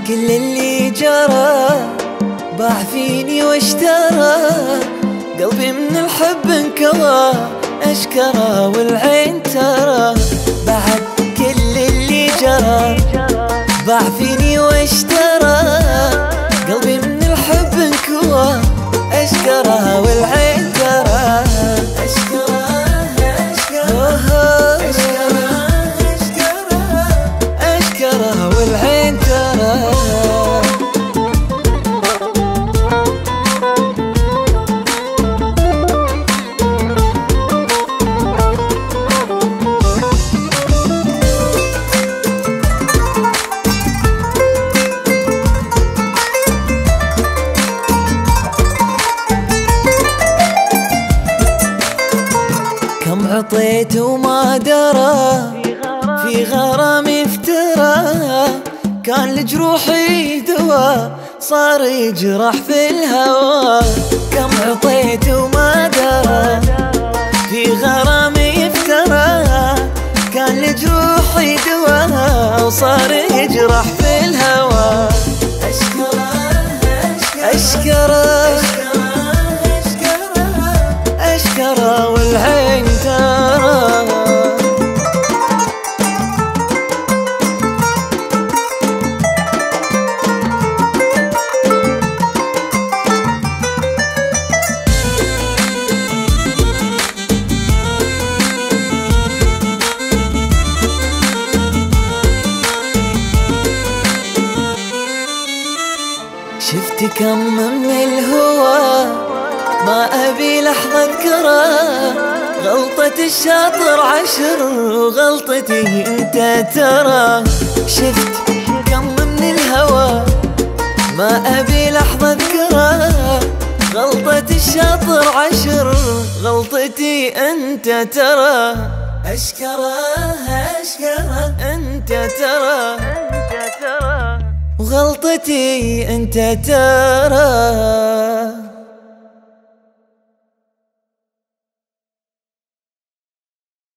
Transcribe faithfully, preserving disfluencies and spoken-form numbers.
كل اللي جرى، باع فيني واشترى، قلبي من الحب انكوى، اشكره والعين ترى. بعد كل اللي جرى، باع فيني واشترى، قلبي من الحب انكوى، اشكره والعين ترى. اشكره اشكره اشكره اشكره والعين ترى. كم عطيت وما درى، في غرامي افترى، كان لجروحي دوا، صار يجرح في الهوى. كم عطيت وما درى، في غرامي افترى، كان لجروحي دوا، وصار يجرح في الهوى. أشكره أشكره أشكره والعين ترى. شفت كم من الهوى، ما أبي لحظة أذكره، غلطة الشاطر عشر وغلطتي أنت ترى. شفت كم من الهوى، ما أبي لحظة أذكره، غلطة الشاطر عشر غلطتي أنت ترى. أشكره أشكره أنت ترى، وغلطتي أنت ترى.